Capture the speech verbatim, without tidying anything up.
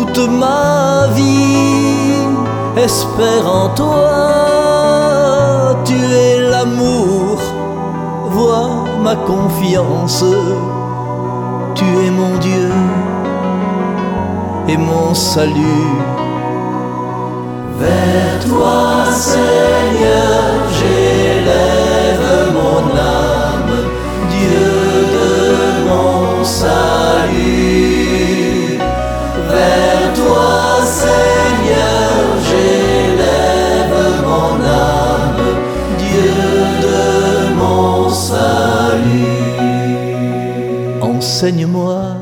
toute ma vie espère en toi. Tu es l'amour, vois ma confiance. Tu es mon Dieu et mon salut. Vers toi, Seigneur, j'élève mon âme, Dieu de mon salut. Vers toi, Seigneur, j'élève mon âme, Dieu de mon salut. Enseigne-moi